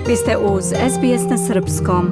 Vi ste uz SBS na srpskom.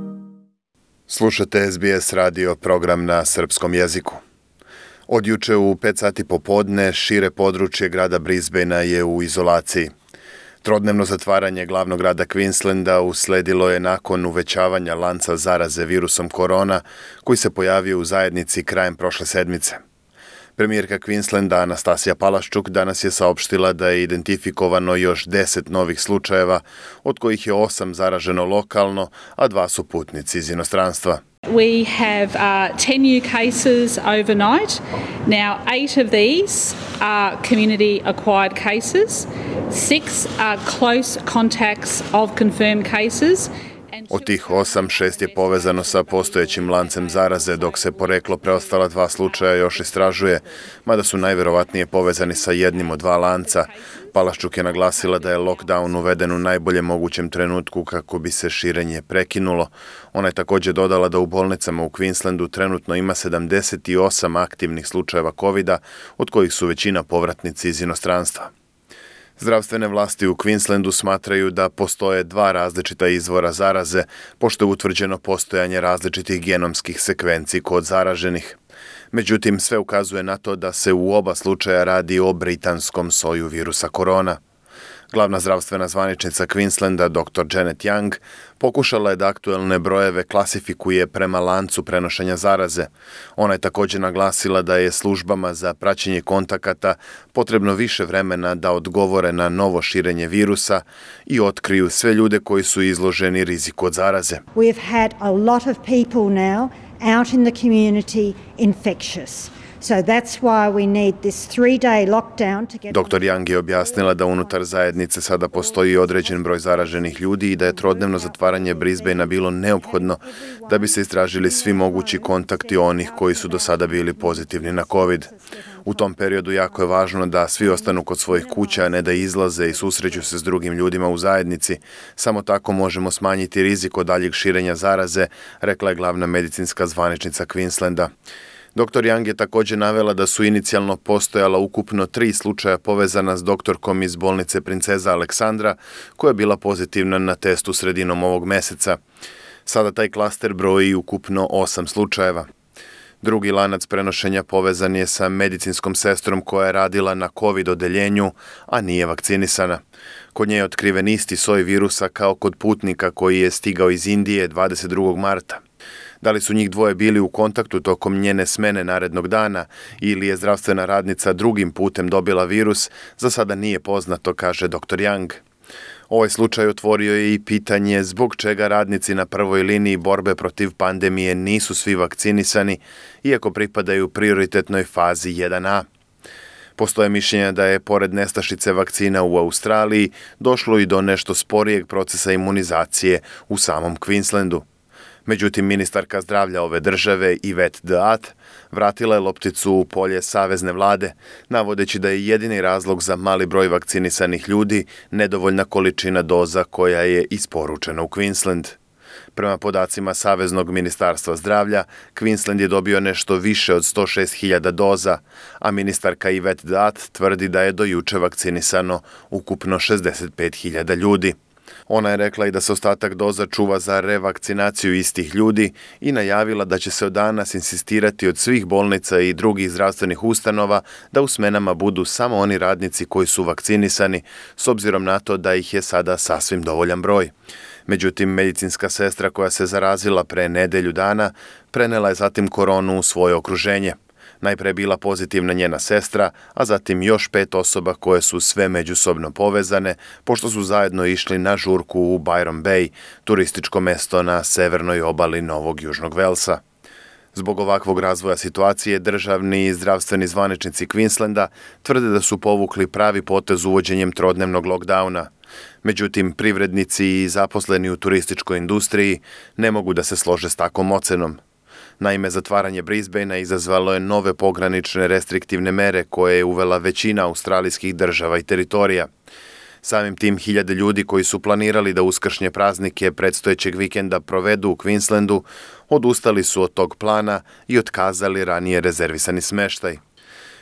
Slušate SBS radio program na srpskom jeziku. Od juče u 5 sati popodne šire područje grada Brisbanea je u izolaciji. Trodnevno zatvaranje glavnog grada Queenslanda usledilo je nakon uvećavanja lanca zaraze virusom korona koji se pojavio u zajednici krajem prošle sedmice. Premijerka Queenslanda Anastasija Palaszczuk danas je saopštila da je identifikovano još 10 novih slučajeva, od kojih je 8 zaraženo lokalno, a 2 su putnici iz inostranstva. We have 10 new cases overnight. Now, 8 of these are community-acquired cases. 6 are close contacts of confirmed cases. Od tih 8, 6 je povezano sa postojećim lancem zaraze, dok se poreklo preostala 2 slučaja još istražuje, mada su najverovatnije povezani sa jednim od 2 lanca. Palaszczuk je naglasila da je lockdown uveden u najboljem mogućem trenutku kako bi se širenje prekinulo. Ona je također dodala da u bolnicama u Queenslandu trenutno ima 78 aktivnih slučajeva COVID-a, od kojih su većina povratnici iz inostranstva. Zdravstvene vlasti u Queenslandu smatraju da postoje 2 različita izvora zaraze, pošto je utvrđeno postojanje različitih genomskih sekvenci kod zaraženih. Međutim, sve ukazuje na to da se u oba slučaja radi o britanskom soju virusa korona. Glavna zdravstvena zvaničnica Queenslanda, dr. Janet Young, pokušala je da aktuelne brojeve klasifikuje prema lancu prenošenja zaraze. Ona je također naglasila da je službama za praćenje kontakata potrebno više vremena da odgovore na novo širenje virusa i otkriju sve ljude koji su izloženi riziku od zaraze. We have had a lot of people now out in the community infectious. So that's why we need this 3-day lockdown to get... Dr. Young je objasnila da unutar zajednice sada postoji određen broj zaraženih ljudi i da je trodnevno zatvaranje Brisbanea bilo neophodno da bi se istražili svi mogući kontakti onih koji su do sada bili pozitivni na COVID. U tom periodu jako je važno da svi ostanu kod svojih kuća, a ne da izlaze i susreću se s drugim ljudima u zajednici. Samo tako možemo smanjiti rizik od daljeg širenja zaraze, rekla je glavna medicinska zvaničnica Queenslanda. Dr. Young je također navela da su inicijalno postojala ukupno 3 slučaja povezana s doktorkom iz bolnice Princeza Aleksandra, koja je bila pozitivna na testu sredinom ovog meseca. Sada taj klaster broji ukupno 8 slučajeva. Drugi lanac prenošenja povezan je sa medicinskom sestrom koja je radila na COVID odeljenju, a nije vakcinisana. Kod nje je otkriven isti soj virusa kao kod putnika koji je stigao iz Indije 22. marta. Da li su njih dvoje bili u kontaktu tokom njene smene narednog dana ili je zdravstvena radnica drugim putem dobila virus, za sada nije poznato, kaže dr. Young. Ovaj slučaj otvorio je i pitanje zbog čega radnici na prvoj liniji borbe protiv pandemije nisu svi vakcinisani, iako pripadaju prioritetnoj fazi 1A. Postoje mišljenja da je, pored nestašice vakcina u Australiji, došlo i do nešto sporijeg procesa imunizacije u samom Queenslandu. Međutim, ministarka zdravlja ove države, Yvette D'Ath, vratila je lopticu u polje savezne vlade, navodeći da je jedini razlog za mali broj vakcinisanih ljudi nedovoljna količina doza koja je isporučena u Queensland. Prema podacima Saveznog ministarstva zdravlja, Queensland je dobio nešto više od 106.000 doza, a ministarka Yvette D'Ath tvrdi da je do juče vakcinisano ukupno 65.000 ljudi. Ona je rekla i da se ostatak doza čuva za revakcinaciju istih ljudi i najavila da će se od danas insistirati od svih bolnica i drugih zdravstvenih ustanova da u smenama budu samo oni radnici koji su vakcinisani, s obzirom na to da ih je sada sasvim dovoljan broj. Međutim, medicinska sestra koja se zarazila pre nedelju dana prenela je zatim koronu u svoje okruženje. Najpre bila pozitivna njena sestra, a zatim još 5 osoba koje su sve međusobno povezane, pošto su zajedno išli na žurku u Byron Bay, turističko mesto na severnoj obali Novog Južnog Velsa. Zbog ovakvog razvoja situacije, državni i zdravstveni zvaničnici Queenslanda tvrde da su povukli pravi potez uvođenjem trodnevnog lockdowna. Međutim, privrednici i zaposleni u turističkoj industriji ne mogu da se slože s takvom ocenom. Naime, zatvaranje Brisbanea izazvalo je nove pogranične restriktivne mere koje je uvela većina australijskih država i teritorija. Samim tim 1000 ljudi koji su planirali da uskršnje praznike predstojećeg vikenda provedu u Queenslandu odustali su od tog plana i otkazali ranije rezervisani smeštaj.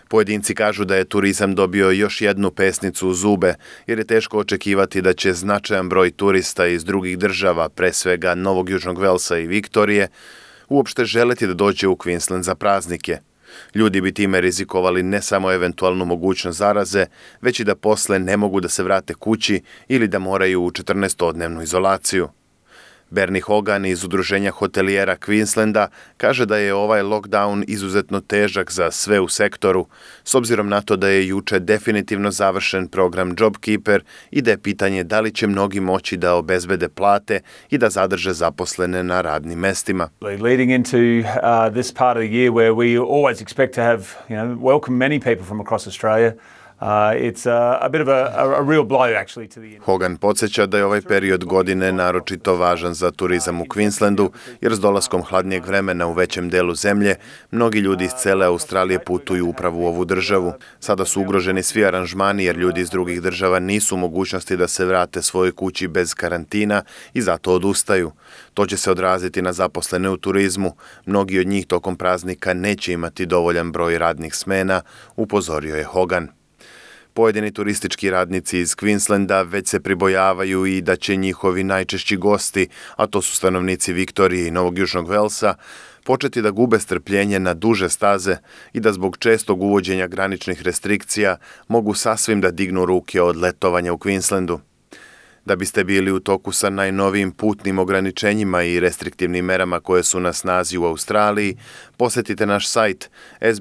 Pojedinci kažu da je turizam dobio još jednu pesnicu u zube, jer je teško očekivati da će značajan broj turista iz drugih država, pre svega Novog Južnog Velsa i Viktorije, uopšte želeti da dođe u Queensland za praznike. Ljudi bi time rizikovali ne samo eventualnu mogućnost zaraze, već i da posle ne mogu da se vrate kući ili da moraju u 14-dnevnu izolaciju. Bernie Hogan iz Udruženja hotelijera Queenslanda kaže da je ovaj lockdown izuzetno težak za sve u sektoru, s obzirom na to da je juče definitivno završen program JobKeeper i da je pitanje da li će mnogi moći da obezbede plate i da zadrže zaposlene na radnim mestima. Leading into this part of the year where we always expect to have, welcome many people from across Australia. It's a bit of a real blow actually to the... Hogan podsjeća da je ovaj period godine naročito važan za turizam u Queenslandu, jer s dolaskom hladnijeg vremena u većem delu zemlje, mnogi ljudi iz cele Australije putuju upravo u ovu državu. Sada su ugroženi svi aranžmani jer ljudi iz drugih država nisu u mogućnosti da se vrate svojoj kući bez karantina i zato odustaju. To će se odraziti na zaposlene u turizmu. Mnogi od njih tokom praznika neće imati dovoljan broj radnih smena, upozorio je Hogan. Pojedini turistički radnici iz Queenslanda već se pribojavaju i da će njihovi najčešći gosti, a to su stanovnici Viktorije i Novog Južnog Velsa, početi da gube strpljenje na duže staze i da zbog čestog uvođenja graničnih restrikcija mogu sasvim da dignu ruke od letovanja u Queenslandu. Da biste bili u toku sa najnovijim putnim ograničenjima i restriktivnim merama koje su na snazi u Australiji, posjetite naš sajt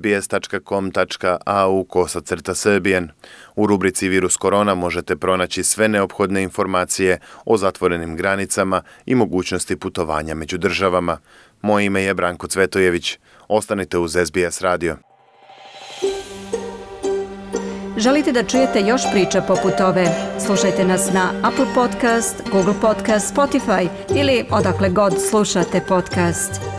sbs.com.au/Serbian. U rubrici Virus korona možete pronaći sve neophodne informacije o zatvorenim granicama i mogućnosti putovanja među državama. Moje ime je Branko Cvetojević. Ostanite uz SBS radio. Želite da čujete još priča poput ove? Slušajte nas na Apple Podcast, Google Podcast, Spotify ili odakle god slušate podcast.